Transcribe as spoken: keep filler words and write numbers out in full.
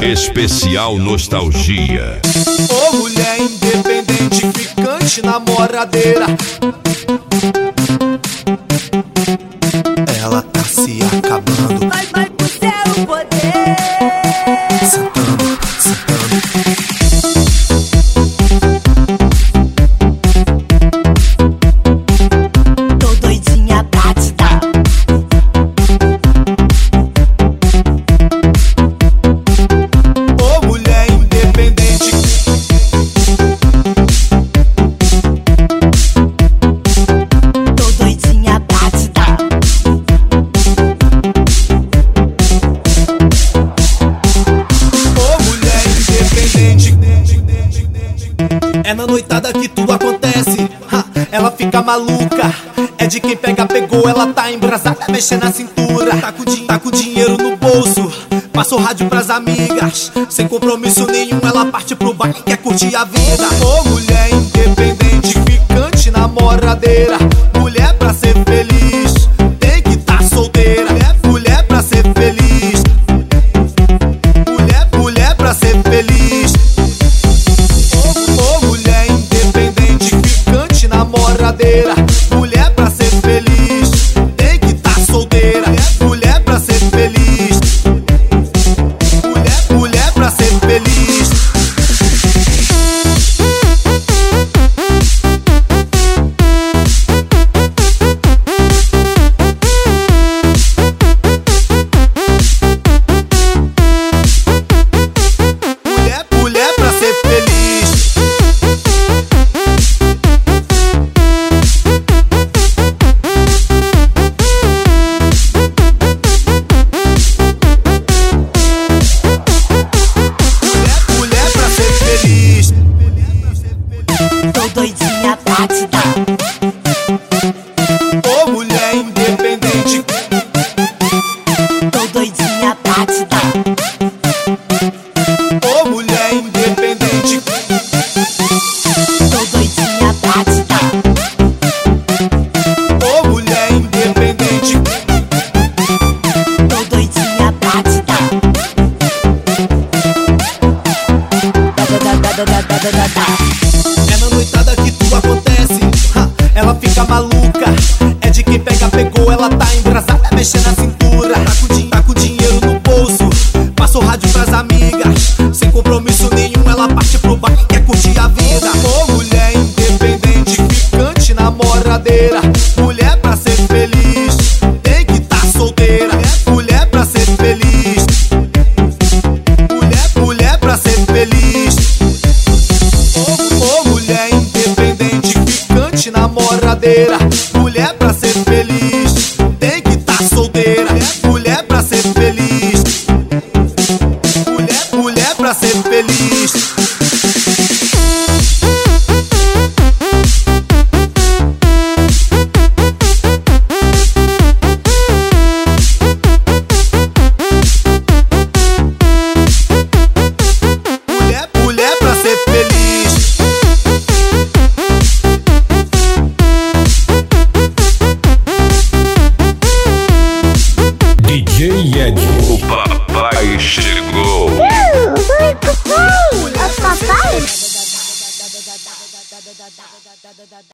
Especial Nostalgia. Ô mulher independente, ficante, namoradeira, ela tá se acabando. Vai, vai pro seu poder. Sentando, sentando. Tô doidinha pra te dar. Ô mulher independente, Tô doidinha pra te dar. ô mulher independente, é na noitada que tudo acontece. Ha, ela fica maluca, é de quem pega, pegou, ela tá embrasada, mexendo na cintura. Tá com, din tá com dinheiro no bolso, passa o rádio pras amigas. Sem compromisso nenhum, ela parte pro baile, quer curtir a vida. Ô mulher independente, ficante, namoradeira, mulher pra ser feliz, tem que tá solteira. Mulher pra ser feliz, mulher, mulher pra ser feliz. Ô, ô mulher independente, ficante, namoradeira, mulher pra ser feliz, tem que tá solteira. Mulher pra ser feliz, mulher, mulher pra ser feliz. Mulher, mulher pra ser feliz. Mulher, mulher pra ser feliz. Tô doidinha pra te dar. Ô mulher independente, Tô doidinha pra te dar. ô mulher independente, Tô doidinha pra te dar. ô mulher independente, Tô doidinha pra te dar. Da, da, da, da, da, da, da, da. é na noitada que tudo acontece. Ha, ela fica maluca, é de quem pega, pegou, ela tá embrasada, mexendo na cintura. Tá com, din tá com dinheiro no bolso, passa o rádio pras amigas. Sem compromisso nenhum, ela parte pro baile, quer curtir a vida. Ô mulher independente, ficante, namoradeira, mulher pra ser feliz, tem que tá solteira. Mulher pra ser feliz, mulher, mulher pra ser feliz. Ô, ô mulher independente, ficante, namoradeira, mulher pra ser feliz, tem que tá solteira. Mulher pra ser feliz, mulher, mulher pra ser feliz. Mulher, mulher pra ser feliz. D J Ed. O papai chegou. Oi, papai! É o papai?